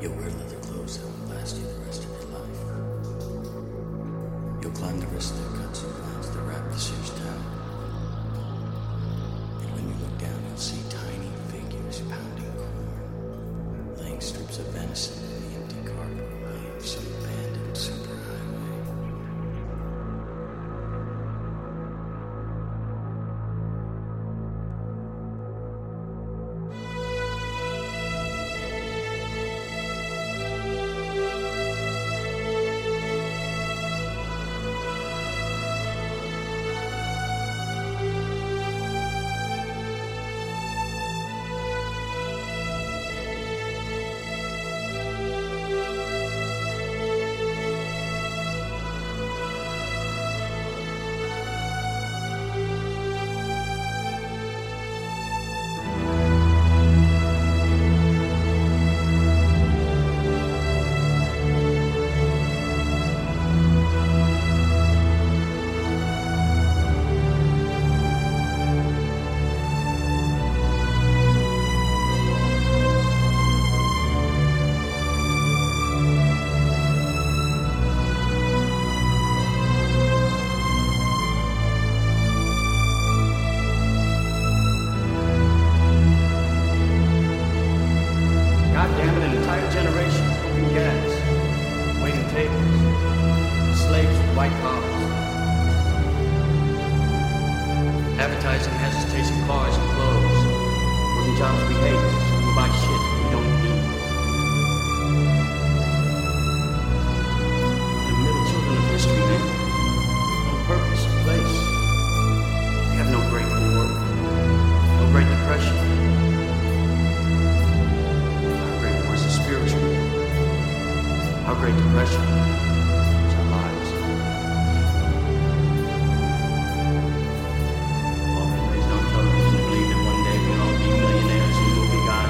You'll wear leather clothes that will last you the rest of your life. You'll climb the rest of the cuts and vines that wrap the Sears Tower. And when you look down, you'll see tiny figures pounding corn, laying strips of venison in the empty carpet of some abandoned superhighway. Advertising has us chasing cars and clothes, working jobs we hate, we buy shit we don't need. The middle children of history, man. No purpose, place. We have no Great War, no Great Depression. Our Great War is a spiritual war. Our Great Depression is our lives. All been raised on television to believe that one day we'll all be millionaires and movie guys.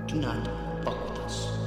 Do not fuck with us.